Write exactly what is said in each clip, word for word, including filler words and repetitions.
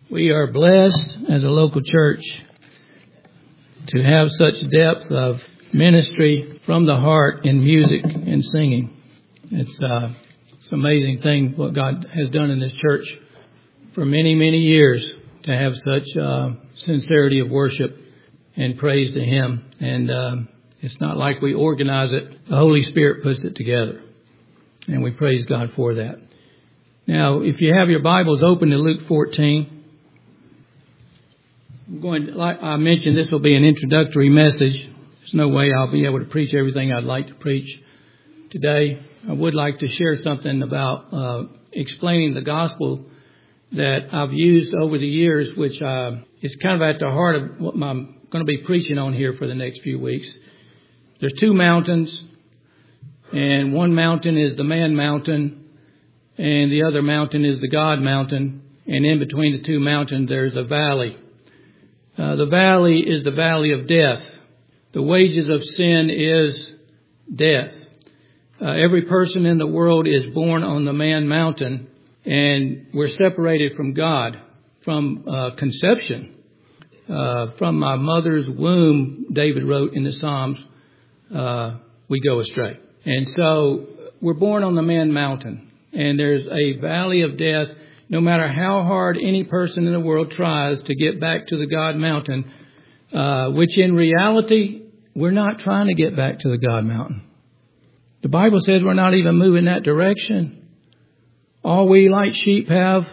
We are blessed as a local church to have such depth of ministry from the heart in music and singing. It's, uh, it's an amazing thing what God has done in this church for many, many years to have such uh, sincerity of worship and praise to Him. And uh, it's not like we organize it. The Holy Spirit puts it together. And we praise God for that. Now, if you have your Bibles open to Luke fourteen, I'm going to, like I mentioned, this will be an introductory message. There's no way I'll be able to preach everything I'd like to preach today. I would like to share something about uh, explaining the gospel that I've used over the years, which uh, is kind of at the heart of what I'm going to be preaching on here for the next few weeks. There's two mountains, and one mountain is the man mountain, and the other mountain is the God mountain, and in between the two mountains there's a valley. Uh, the valley is the valley of death. The wages of sin is death. Uh, every person in the world is born on the man mountain, and we're separated from God from uh, conception. Uh, from my mother's womb, David wrote in the Psalms, uh, we go astray. And so we're born on the man mountain, and there's a valley of death. No matter how hard any person in the world tries to get back to the God mountain, uh, which in reality, we're not trying to get back to the God mountain. The Bible says we're not even moving that direction. All we like sheep have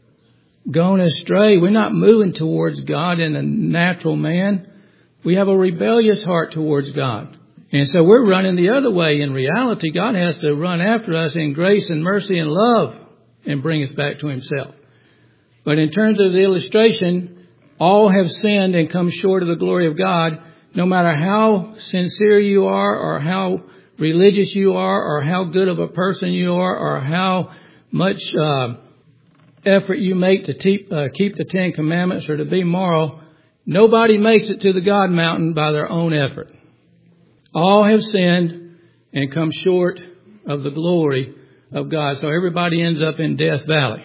gone astray. We're not moving towards God in a natural man. We have a rebellious heart towards God. And so we're running the other way. In reality, God has to run after us in grace and mercy and love and bring us back to Himself. But in terms of the illustration, all have sinned and come short of the glory of God. No matter how sincere you are, or how religious you are, or how good of a person you are, or how much uh, effort you make to keep, uh, keep the Ten Commandments or to be moral, nobody makes it to the God mountain by their own effort. All have sinned and come short of the glory of God. So everybody ends up in Death Valley.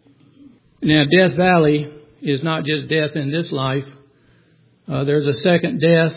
Now, Death Valley is not just death in this life. Uh, there's a second death.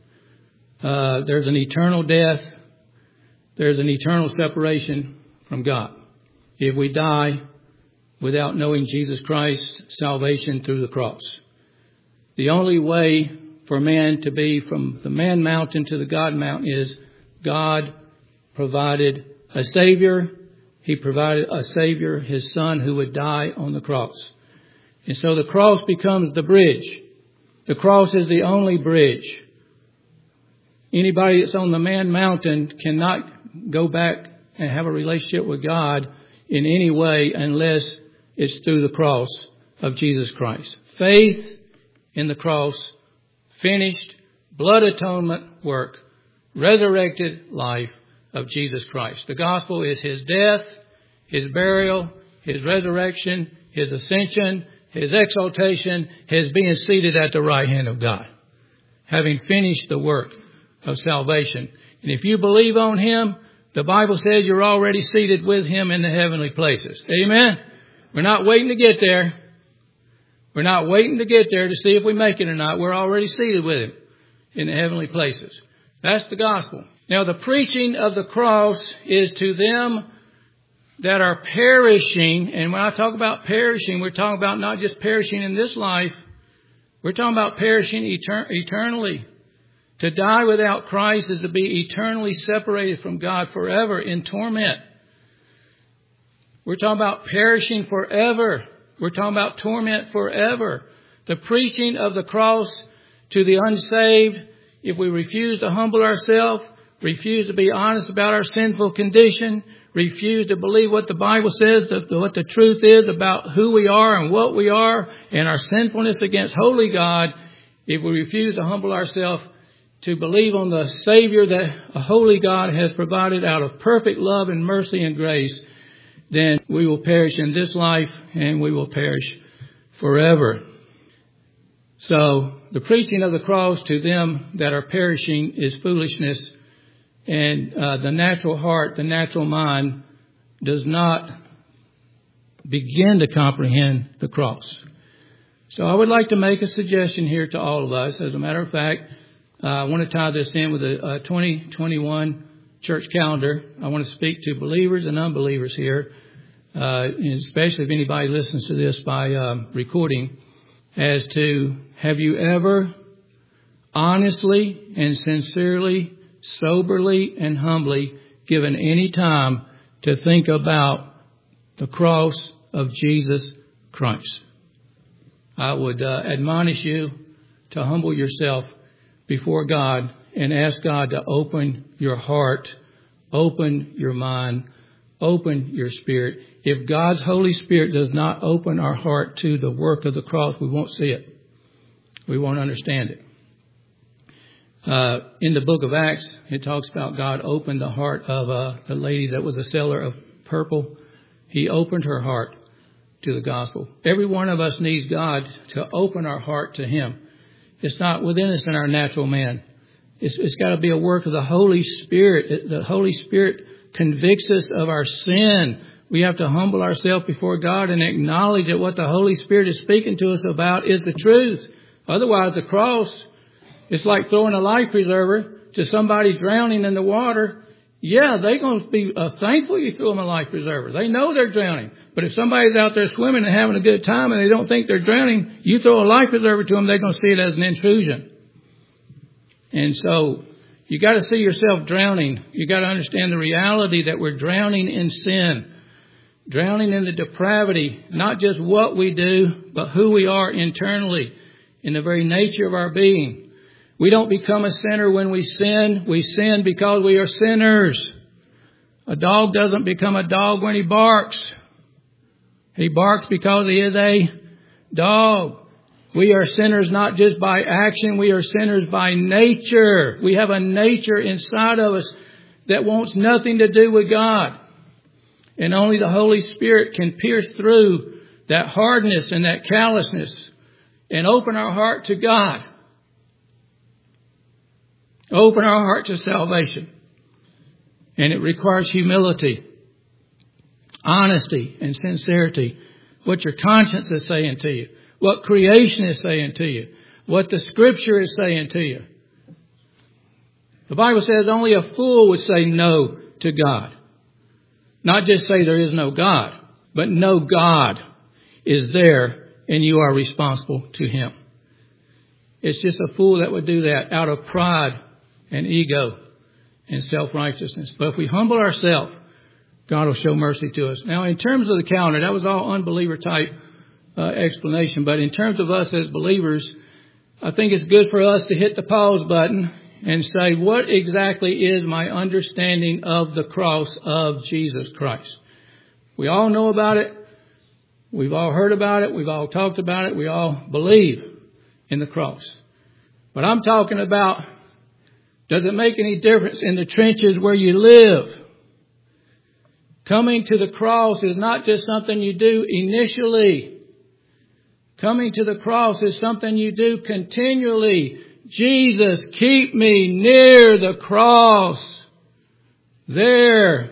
Uh, there's an eternal death. There's an eternal separation from God. If we die without knowing Jesus Christ, salvation through the cross. The only way for man to be from the man mountain to the God mountain is God provided a Savior. He provided a Savior, His Son, who would die on the cross. And so the cross becomes the bridge. The cross is the only bridge. Anybody that's on the man mountain cannot go back and have a relationship with God in any way unless it's through the cross of Jesus Christ. Faith in the cross, finished blood atonement work, resurrected life of Jesus Christ. The gospel is His death, His burial, His resurrection, His ascension, His exaltation, His being seated at the right hand of God, having finished the work of salvation. And if you believe on Him, the Bible says you're already seated with Him in the heavenly places. Amen? We're not waiting to get there. We're not waiting to get there to see if we make it or not. We're already seated with Him in the heavenly places. That's the gospel. Now, the preaching of the cross is to them that are perishing. And when I talk about perishing, we're talking about not just perishing in this life. We're talking about perishing etern- eternally. To die without Christ is to be eternally separated from God forever in torment. We're talking about perishing forever. We're talking about torment forever. The preaching of the cross to the unsaved, if we refuse to humble ourselves, refuse to be honest about our sinful condition, refuse to believe what the Bible says, what the truth is about who we are and what we are and our sinfulness against holy God, if we refuse to humble ourselves to believe on the Savior that a holy God has provided out of perfect love and mercy and grace, then we will perish in this life and we will perish forever. So the preaching of the cross to them that are perishing is foolishness. And uh, the natural heart, the natural mind does not begin to comprehend the cross. So I would like to make a suggestion here to all of us. As a matter of fact, uh, I want to tie this in with the uh, twenty twenty-one church calendar. I want to speak to believers and unbelievers here, uh, especially if anybody listens to this by um, recording, as to have you ever honestly and sincerely, soberly and humbly given any time to think about the cross of Jesus Christ? I would uh, admonish you to humble yourself before God and ask God to open your heart, open your mind, open your spirit. If God's Holy Spirit does not open our heart to the work of the cross, we won't see it. We won't understand it. Uh, in the book of Acts, it talks about God opened the heart of uh, a lady that was a seller of purple. He opened her heart to the gospel. Every one of us needs God to open our heart to Him. It's not within us in our natural man. It's, it's got to be a work of the Holy Spirit. The Holy Spirit convicts us of our sin. We have to humble ourselves before God and acknowledge that what the Holy Spirit is speaking to us about is the truth. Otherwise, the cross, it's like throwing a life preserver to somebody drowning in the water. Yeah, they're going to be uh, thankful you threw them a life preserver. They know they're drowning. But if somebody's out there swimming and having a good time and they don't think they're drowning, you throw a life preserver to them, they're going to see it as an intrusion. And so you got to see yourself drowning. You got to understand the reality that we're drowning in sin, drowning in the depravity, not just what we do, but who we are internally in the very nature of our being. We don't become a sinner when we sin. We sin because we are sinners. A dog doesn't become a dog when he barks. He barks because he is a dog. We are sinners not just by action. We are sinners by nature. We have a nature inside of us that wants nothing to do with God. And only the Holy Spirit can pierce through that hardness and that callousness and open our heart to God. Open our heart to salvation. And it requires humility, honesty, and sincerity. What your conscience is saying to you. What creation is saying to you. What the Scripture is saying to you. The Bible says only a fool would say no to God. Not just say there is no God, but no God is there and you are responsible to Him. It's just a fool that would do that out of pride and ego and self-righteousness. But if we humble ourselves, God will show mercy to us. Now, in terms of the calendar, that was all unbeliever type uh, explanation. But in terms of us as believers, I think it's good for us to hit the pause button and say, what exactly is my understanding of the cross of Jesus Christ? We all know about it. We've all heard about it. We've all talked about it. We all believe in the cross. But I'm talking about, does it make any difference in the trenches where you live? Coming to the cross is not just something you do initially. Coming to the cross is something you do continually. Jesus, keep me near the cross. There.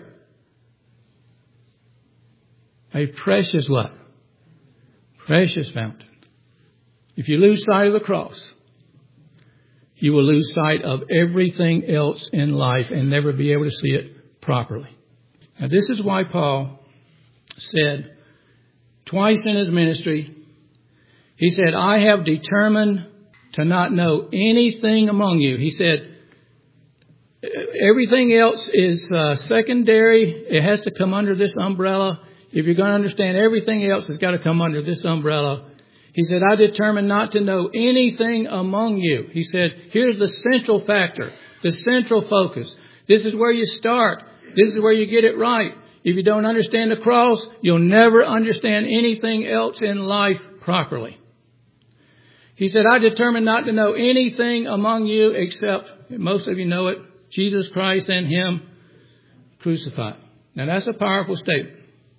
A precious what? Precious fountain. If you lose sight of the cross, you will lose sight of everything else in life and never be able to see it properly. Now, this is why Paul said twice in his ministry, he said, I have determined to not know anything among you. He said, everything else is uh, secondary. It has to come under this umbrella. If you're going to understand everything else, it's got to come under this umbrella. He said, I determined not to know anything among you. He said, here's the central factor, the central focus. This is where you start. This is where you get it right. If you don't understand the cross, you'll never understand anything else in life properly. He said, I determined not to know anything among you except, most of you know it, Jesus Christ and Him crucified. Now that's a powerful statement.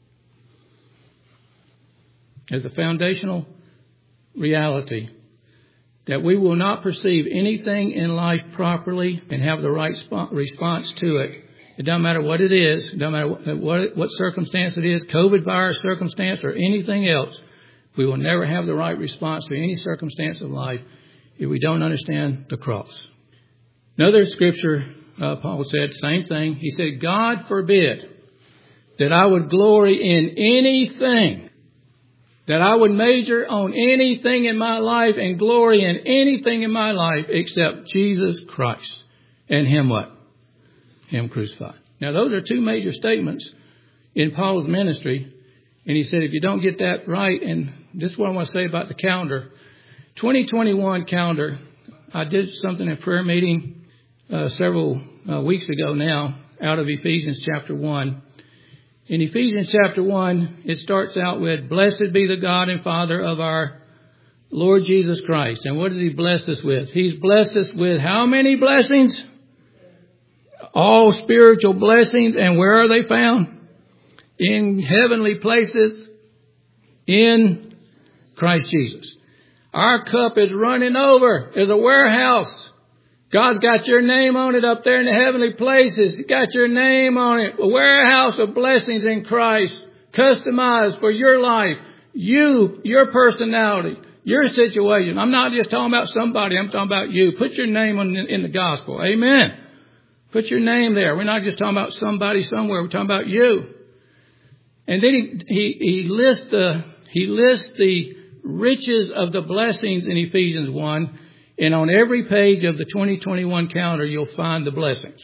As a foundational reality that we will not perceive anything in life properly and have the right sp- response to it. It doesn't matter what it is. It doesn't matter what, what, what circumstance it is, COVID virus circumstance or anything else. We will never have the right response to any circumstance of life if we don't understand the cross. Another scripture, uh, Paul said, same thing. He said, God forbid that I would glory in anything, that I would major on anything in my life and glory in anything in my life except Jesus Christ and Him what? Him crucified. Now, those are two major statements in Paul's ministry. And he said, if you don't get that right, and this is what I want to say about the calendar. twenty twenty-one calendar, I did something in prayer meeting uh, several uh, weeks ago now out of Ephesians chapter one. In Ephesians chapter one, it starts out with, blessed be the God and Father of our Lord Jesus Christ. And what does He bless us with? He's blessed us with how many blessings? All spiritual blessings. And where are they found? In heavenly places in Christ Jesus. Our cup is running over. There's a warehouse. God's got your name on it up there in the heavenly places. He's got your name on it. A warehouse of blessings in Christ. Customized for your life. You, your personality, your situation. I'm not just talking about somebody. I'm talking about you. Put your name on, in the gospel. Amen. Put your name there. We're not just talking about somebody somewhere. We're talking about you. And then he, he, he lists the, he lists the riches of the blessings in Ephesians one. And on every page of the twenty twenty-one calendar, you'll find the blessings.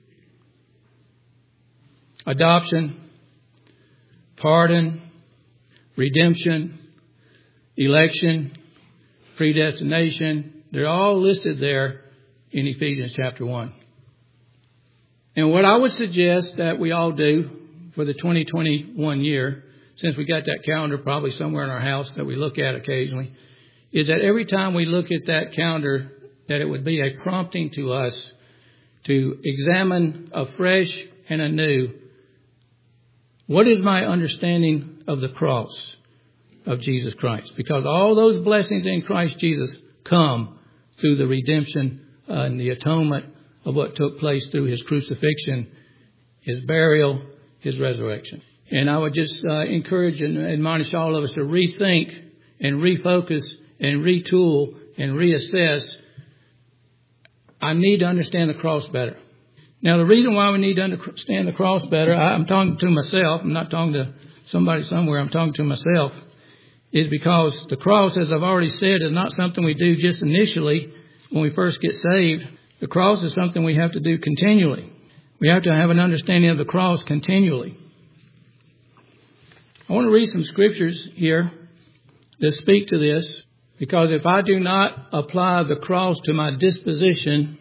Adoption, pardon, redemption, election, predestination. They're all listed there in Ephesians chapter one. And what I would suggest that we all do for the twenty twenty-one year, since we got that calendar probably somewhere in our house that we look at occasionally, is that every time we look at that calendar, that it would be a prompting to us to examine afresh and anew, what is my understanding of the cross of Jesus Christ? Because all those blessings in Christ Jesus come through the redemption uh, and the atonement of what took place through His crucifixion, His burial, His resurrection. And I would just uh, encourage and admonish all of us to rethink and refocus and retool and reassess. I need to understand the cross better. Now, the reason why we need to understand the cross better, I'm talking to myself. I'm not talking to somebody somewhere. I'm talking to myself. Is because the cross, as I've already said, is not something we do just initially when we first get saved. The cross is something we have to do continually. We have to have an understanding of the cross continually. I want to read some scriptures here that speak to this. Because if I do not apply the cross to my disposition,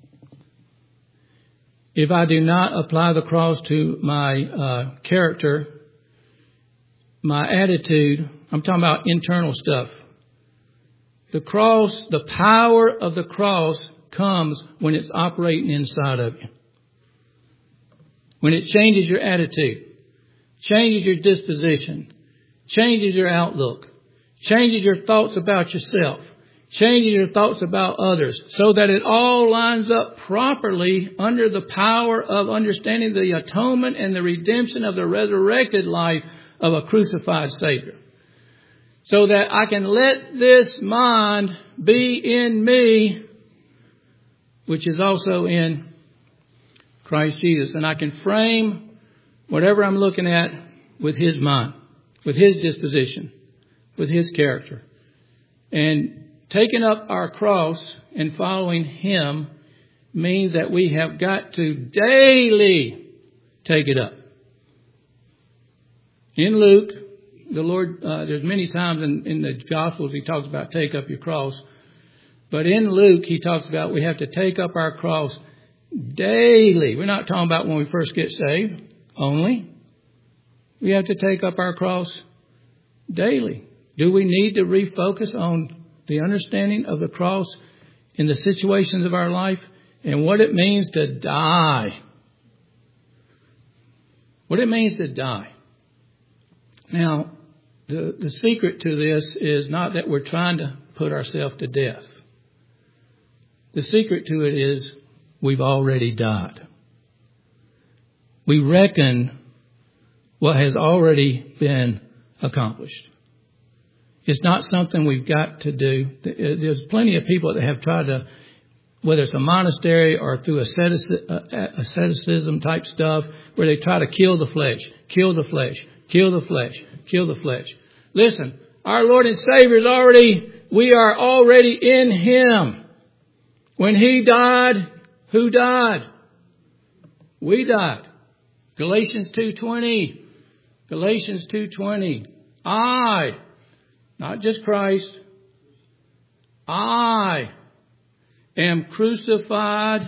if I do not apply the cross to my uh, character, my attitude, I'm talking about internal stuff. The cross, the power of the cross comes when it's operating inside of you. When it changes your attitude, changes your disposition, changes your outlook. Changes your thoughts about yourself. Changes your thoughts about others. So that it all lines up properly under the power of understanding the atonement and the redemption of the resurrected life of a crucified Savior. So that I can let this mind be in me, which is also in Christ Jesus. And I can frame whatever I'm looking at with His mind, with His disposition, with His character. And taking up our cross and following Him means that we have got to daily take it up. In Luke, the Lord, uh, there's many times in, in the Gospels He talks about take up your cross. But in Luke, He talks about we have to take up our cross daily. We're not talking about when we first get saved only. We have to take up our cross daily. Do we need to refocus on the understanding of the cross in the situations of our life and what it means to die? What it means to die. Now, the, the secret to this is not that we're trying to put ourselves to death. The secret to it is we've already died. We reckon what has already been accomplished. It's not something we've got to do. There's plenty of people that have tried to, whether it's a monastery or through asceticism type stuff, where they try to kill the flesh, kill the flesh, kill the flesh, kill the flesh. Listen, our Lord and Savior is already, we are already in Him. When He died, who died? We died. Galatians two twenty. Galatians two twenty. I, not just Christ, I am crucified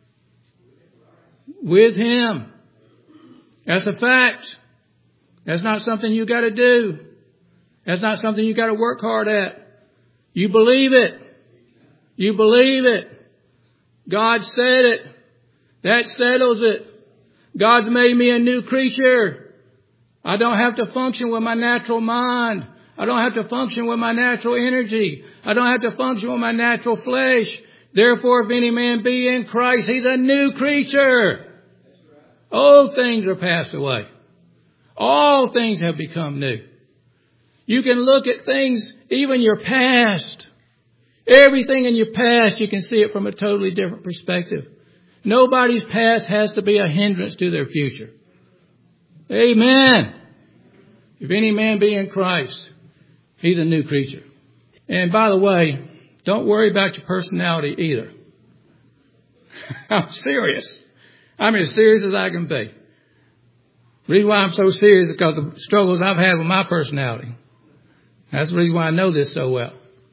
with Him. That's a fact. That's not something you got to do. That's not something you got to work hard at. You believe it. You believe it. God said it. That settles it. God's made me a new creature. I don't have to function with my natural mind. I don't have to function with my natural energy. I don't have to function with my natural flesh. Therefore, if any man be in Christ, he's a new creature. Old things are passed away. All things have become new. You can look at things, even your past. Everything in your past, you can see it from a totally different perspective. Nobody's past has to be a hindrance to their future. Amen. If any man be in Christ, he's a new creature. And by the way, don't worry about your personality either. I'm serious. I'm as serious as I can be. The reason why I'm so serious is because of the struggles I've had with my personality. That's the reason why I know this so well.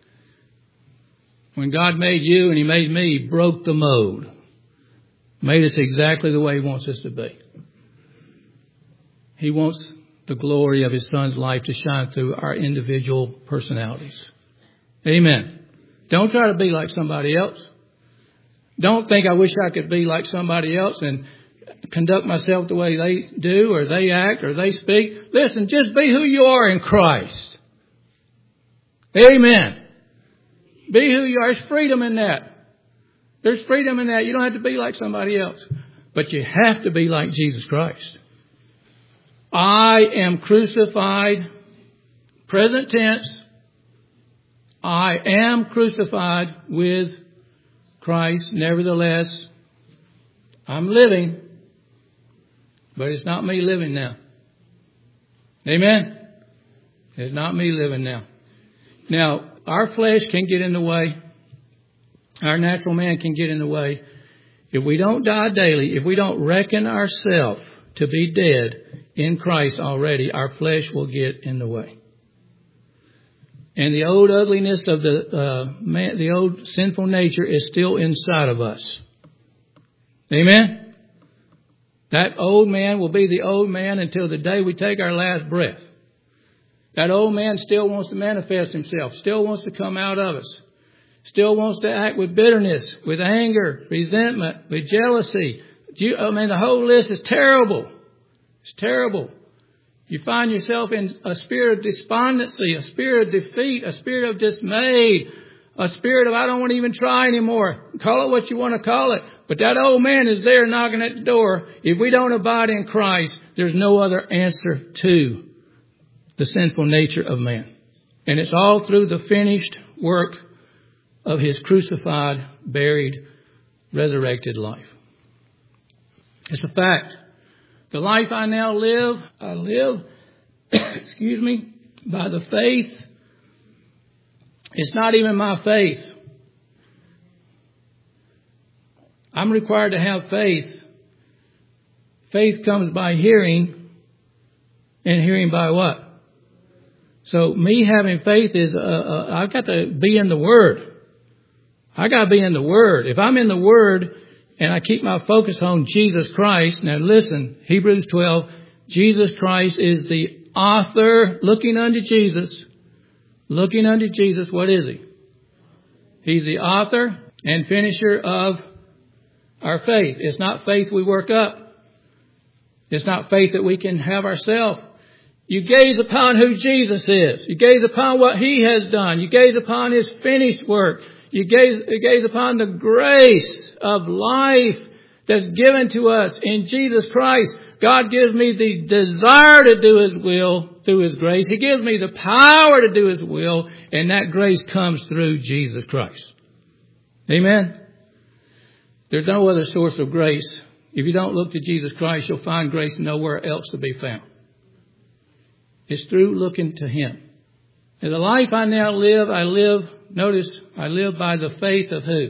When God made you and He made me, He broke the mold. Made us exactly the way He wants us to be. He wants the glory of His Son's life to shine through our individual personalities. Amen. Don't try to be like somebody else. Don't think I wish I could be like somebody else and conduct myself the way they do or they act or they speak. Listen, just be who you are in Christ. Amen. Be who you are. There's freedom in that. There's freedom in that. You don't have to be like somebody else. But you have to be like Jesus Christ. I am crucified. Present tense. I am crucified with Christ. Nevertheless, I'm living. But it's not me living now. Amen? It's not me living now. Now, our flesh can get in the way. Our natural man can get in the way. If we don't die daily, if we don't reckon ourselves to be dead in Christ already, our flesh will get in the way. And the old ugliness of the uh, man, the old sinful nature is still inside of us. Amen? That old man will be the old man until the day we take our last breath. That old man still wants to manifest himself, still wants to come out of us, still wants to act with bitterness, with anger, resentment, with jealousy. I mean, the whole list is terrible. It's terrible. You find yourself in a spirit of despondency, a spirit of defeat, a spirit of dismay, a spirit of I don't want to even try anymore. Call it what you want to call it. But that old man is there knocking at the door. If we don't abide in Christ, there's no other answer to the sinful nature of man. And it's all through the finished work of His crucified, buried, resurrected life. It's a fact. The life I now live, I live, excuse me, by the faith. It's not even my faith. I'm required to have faith. Faith comes by hearing, and hearing by what? So me having faith is, uh, uh, I've got to be in the Word. I got to be in the Word. If I'm in the Word and I keep my focus on Jesus Christ. Now listen, Hebrews twelve, Jesus Christ is the author, looking unto Jesus. Looking unto Jesus, what is He? He's the author and finisher of our faith. It's not faith we work up. It's not faith that we can have ourselves. You gaze upon who Jesus is. You gaze upon what He has done. You gaze upon His finished work. You gaze, you gaze upon the grace of life that's given to us in Jesus Christ. God gives me the desire to do His will through His grace. He gives me the power to do His will, and that grace comes through Jesus Christ. Amen? There's no other source of grace. If you don't look to Jesus Christ, you'll find grace nowhere else to be found. It's through looking to Him. And the life I now live, I live, notice, I live by the faith of who?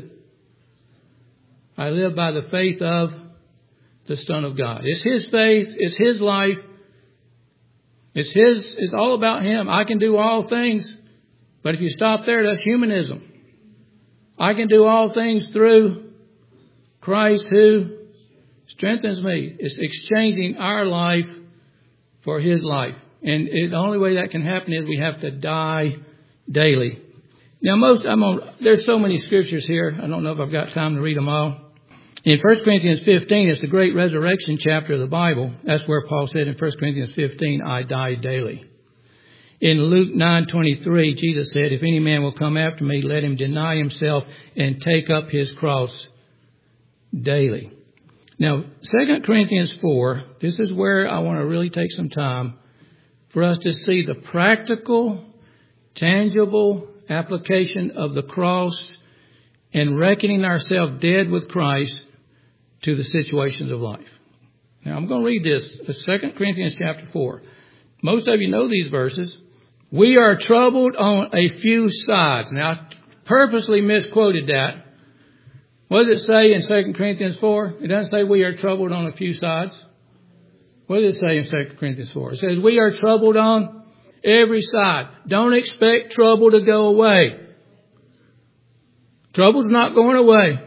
I live by the faith of the Son of God. It's His faith. It's His life. It's His, it's all about Him. I can do all things. But if you stop there, that's humanism. I can do all things through Christ who strengthens me. It's exchanging our life for His life. And it, the only way that can happen is we have to die daily. Now, most I'm on, there's so many scriptures here. I don't know if I've got time to read them all. In First Corinthians fifteen, it's the great resurrection chapter of the Bible. That's where Paul said in First Corinthians fifteen, I die daily. In Luke nine twenty-three, Jesus said, if any man will come after me, let him deny himself and take up his cross daily. Now, Second Corinthians four, this is where I want to really take some time for us to see the practical, tangible application of the cross and reckoning ourselves dead with Christ to the situations of life. Now, I'm going to read this, Second Corinthians chapter four. Most of you know these verses. We are troubled on a few sides. Now, I purposely misquoted that. What does it say in Second Corinthians four? It doesn't say we are troubled on a few sides. What does it say in Second Corinthians four? It says we are troubled on every side. Don't expect trouble to go away. Trouble's not going away.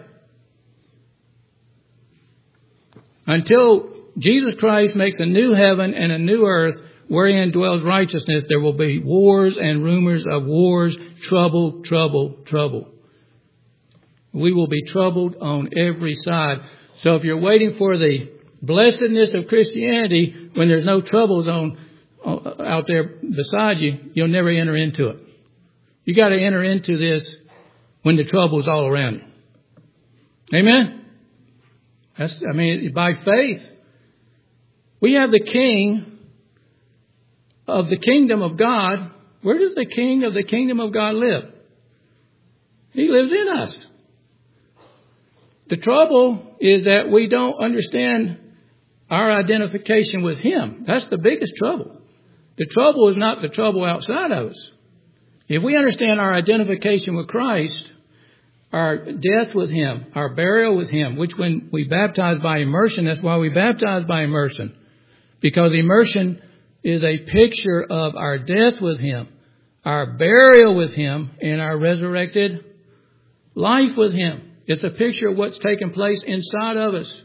Until Jesus Christ makes a new heaven and a new earth wherein dwells righteousness, there will be wars and rumors of wars, trouble, trouble, trouble. We will be troubled on every side. So if you're waiting for the blessedness of Christianity when there's no troubles on out there beside you, you'll never enter into it. You got to enter into this when the trouble's all around you. Amen? That's, I mean, by faith. We have the King of the kingdom of God. Where does the King of the kingdom of God live? He lives in us. The trouble is that we don't understand our identification with Him. That's the biggest trouble. The trouble is not the trouble outside of us. If we understand our identification with Christ, our death with Him, our burial with Him, which when we baptize by immersion, that's why we baptize by immersion. Because immersion is a picture of our death with Him, our burial with Him, and our resurrected life with Him. It's a picture of what's taking place inside of us.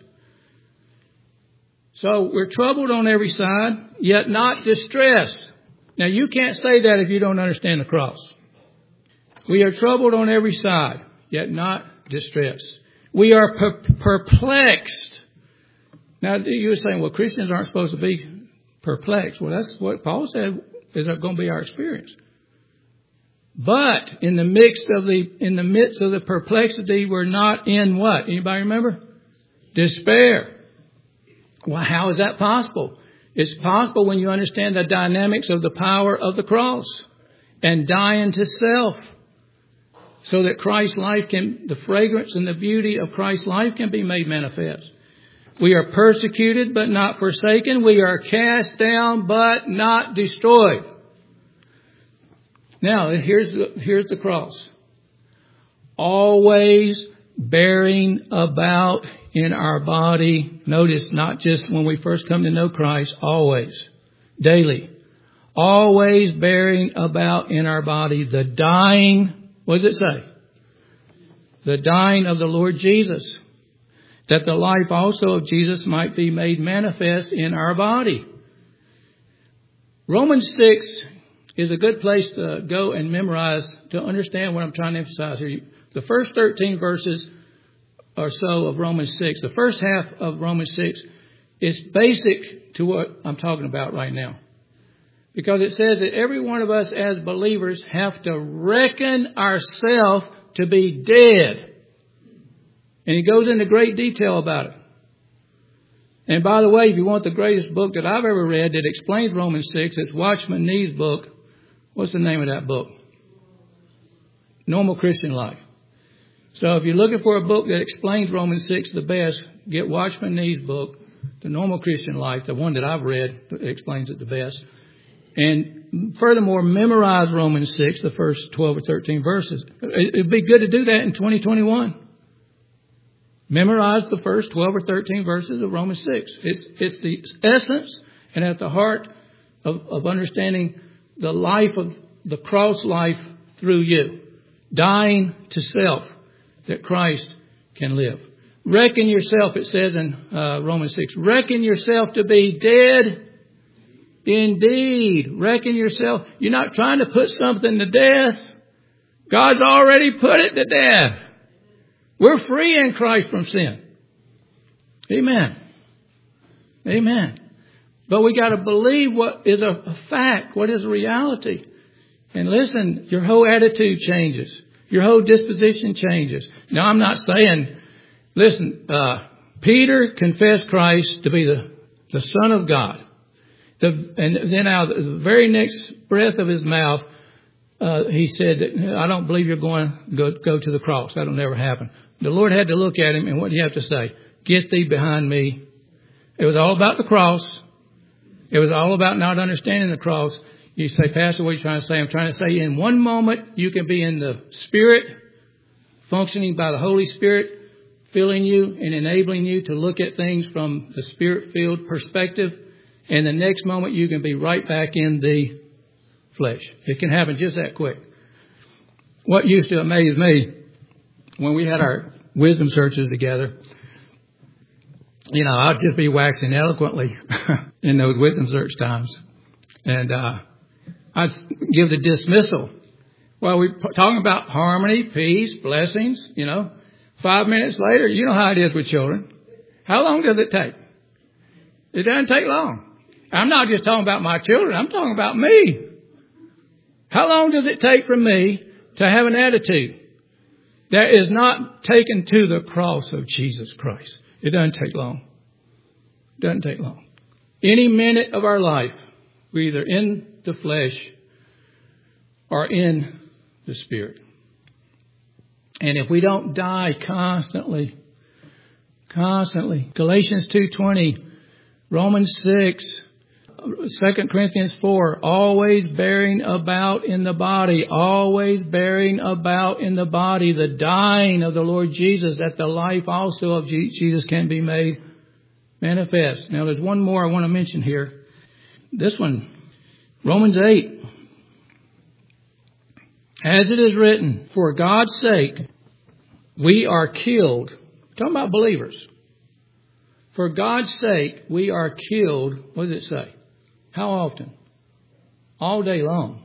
So we're troubled on every side, yet not distressed. Now you can't say that if you don't understand the cross. We are troubled on every side, yet not distressed. We are per- perplexed. Now you're saying, well, Christians aren't supposed to be perplexed. Well, that's what Paul said is going to be our experience. But in the midst of the in the midst of the perplexity, we're not in what? Anybody remember? Despair. Well, how is that possible? It's possible when you understand the dynamics of the power of the cross and dying to self, so that Christ's life can, the fragrance and the beauty of Christ's life can be made manifest. We are persecuted but not forsaken. We are cast down but not destroyed. Now, here's the, here's the cross. Always bearing about in our body. Notice, not just when we first come to know Christ, always, daily. Always bearing about in our body the dying, what does it say? The dying of the Lord Jesus, that the life also of Jesus might be made manifest in our body. Romans six is a good place to go and memorize to understand what I'm trying to emphasize here. The first thirteen verses or so of Romans six, the first half of Romans six is basic to what I'm talking about right now. Because it says that every one of us as believers have to reckon ourselves to be dead. And he goes into great detail about it. And by the way, if you want the greatest book that I've ever read that explains Romans six, it's Watchman Nee's book. What's the name of that book? Normal Christian Life. So if you're looking for a book that explains Romans six the best, get Watchman Nee's book, The Normal Christian Life, the one that I've read that explains it the best. And furthermore, memorize Romans six, the first twelve or thirteen verses. It'd be good to do that in twenty twenty-one. Memorize the first twelve or thirteen verses of Romans six. It's, it's the essence and at the heart of, of understanding the life of the cross life through you. Dying to self that Christ can live. Reckon yourself, it says in uh, Romans six, reckon yourself to be dead indeed. Reckon yourself. You're not trying to put something to death. God's already put it to death. We're free in Christ from sin. Amen. Amen. But we got to believe what is a fact, what is a reality. And listen, your whole attitude changes. Your whole disposition changes. Now, I'm not saying, listen, uh, Peter confessed Christ to be the, the Son of God. The, and then out of the very next breath of his mouth, uh, he said, that, I don't believe you're going to go, go to the cross. That'll never happen. The Lord had to look at him, and what do you have to say? Get thee behind me. It was all about the cross. It was all about not understanding the cross. You say, Pastor, what are you trying to say? I'm trying to say in one moment you can be in the Spirit, functioning by the Holy Spirit, filling you and enabling you to look at things from the Spirit-filled perspective. And the next moment you can be right back in the flesh. It can happen just that quick. What used to amaze me when we had our wisdom searches together, you know, I'd just be waxing eloquently in those wisdom search times. And uh I'd give the dismissal. Well, we're talking about harmony, peace, blessings, you know. Five minutes later, you know how it is with children. How long does it take? It doesn't take long. I'm not just talking about my children. I'm talking about me. How long does it take for me to have an attitude that is not taken to the cross of Jesus Christ? It doesn't take long. It doesn't take long. Any minute of our life, we're either in the flesh or in the Spirit. And if we don't die constantly, constantly, Galatians two twenty, Romans six, Second Corinthians four, always bearing about in the body, always bearing about in the body the dying of the Lord Jesus, that the life also of Jesus can be made manifest. Now there's one more I want to mention here. This one, Romans eight. As it is written, for God's sake, we are killed. Talking about believers. For God's sake, we are killed. What does it say? How often? All day long.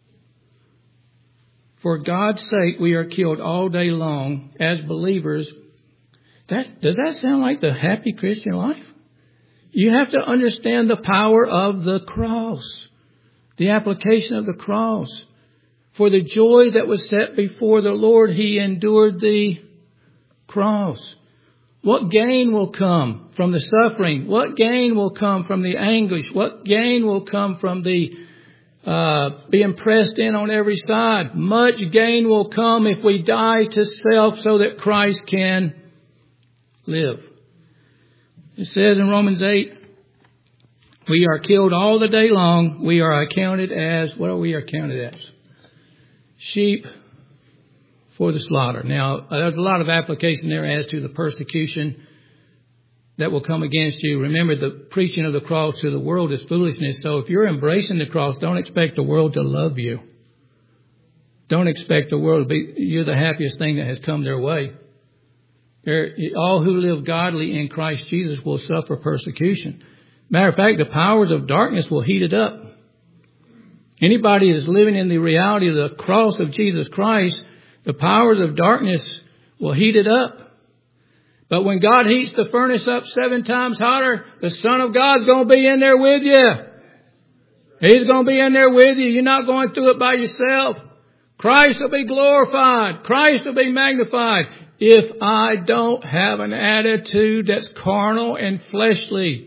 For God's sake, we are killed all day long as believers. That, does that sound like the happy Christian life? You have to understand the power of the cross. The application of the cross. For the joy that was set before the Lord, He endured the cross. What gain will come from the suffering? What gain will come from the anguish? What gain will come from the uh, being pressed in on every side? Much gain will come if we die to self so that Christ can live. It says in Romans eight, we are killed all the day long. We are accounted as, what are we accounted as? Sheep for the slaughter. Now, there's a lot of application there as to the persecution that will come against you. Remember, the preaching of the cross to the world is foolishness. So if you're embracing the cross, don't expect the world to love you. Don't expect the world to be, you're the happiest thing that has come their way. They're, all who live godly in Christ Jesus will suffer persecution. Matter of fact, the powers of darkness will heat it up. Anybody that is living in the reality of the cross of Jesus Christ, the powers of darkness will heat it up. But when God heats the furnace up seven times hotter, the Son of God's going to be in there with you. He's going to be in there with you. You're not going through it by yourself. Christ will be glorified. Christ will be magnified. if I don't have an attitude that's carnal and fleshly.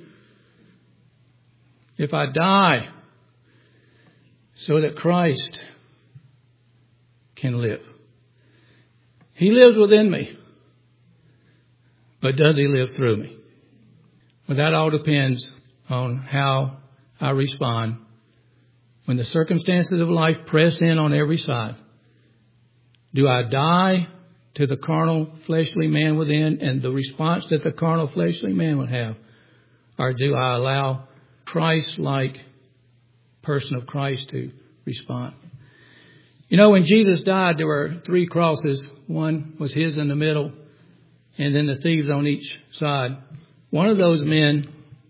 If I die so that Christ can live. He lives within me. But does He live through me? Well, that all depends on how I respond when the circumstances of life press in on every side. Do I die to the carnal, fleshly man within and the response that the carnal, fleshly man would have? Or do I allow Christ-like person of Christ to respond? You know, when Jesus died, there were three crosses. One was His in the middle, and then the thieves on each side. One of those men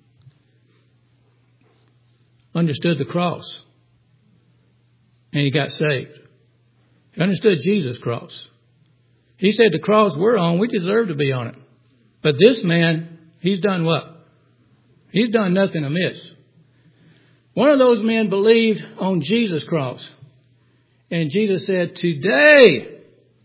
understood the cross, and he got saved. He understood Jesus' cross. He said the cross we're on, we deserve to be on it. But this man, he's done what? He's done nothing amiss. One of those men believed on Jesus' cross. And Jesus said, today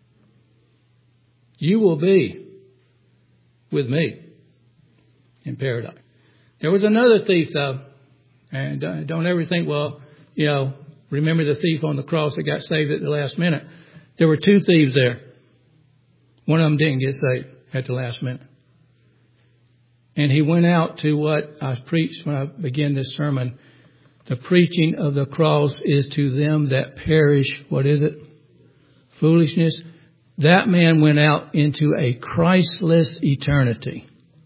you will be with me in paradise. There was another thief, though. And uh, don't ever think, well, you know, remember the thief on the cross that got saved at the last minute. There were two thieves there. One of them didn't get saved at the last minute. And he went out to what I preached when I began this sermon. The preaching of the cross is to them that perish. What is it? Foolishness. That man went out into a Christless eternity.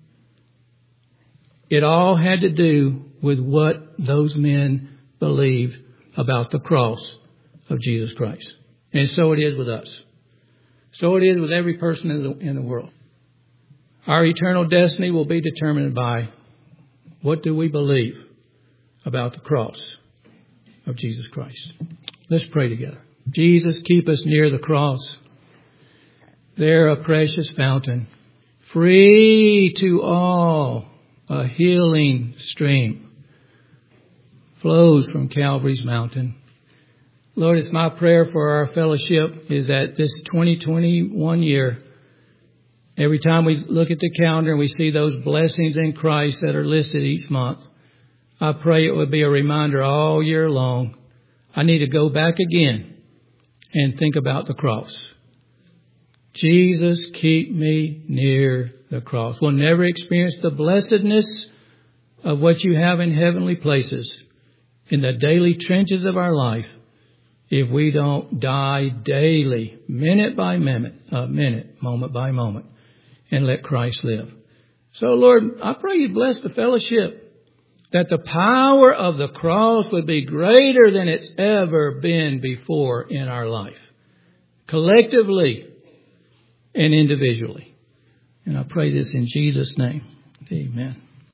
It all had to do with what those men believed about the cross of Jesus Christ. And so it is with us. So it is with every person in the, in the world. Our eternal destiny will be determined by what do we believe about the cross of Jesus Christ. Let's pray together. Jesus, keep us near the cross. There a precious fountain, free to all, a healing stream flows from Calvary's mountain. Lord, it's my prayer for our fellowship is that this twenty twenty-one year, every time we look at the calendar and we see those blessings in Christ that are listed each month, I pray it would be a reminder all year long. I need to go back again and think about the cross. Jesus, keep me near the cross. We'll never experience the blessedness of what you have in heavenly places in the daily trenches of our life if we don't die daily, minute by minute, uh, minute, moment by moment, and let Christ live. So, Lord, I pray you bless the fellowship, that the power of the cross would be greater than it's ever been before in our life, collectively and individually. And I pray this in Jesus' name. Amen.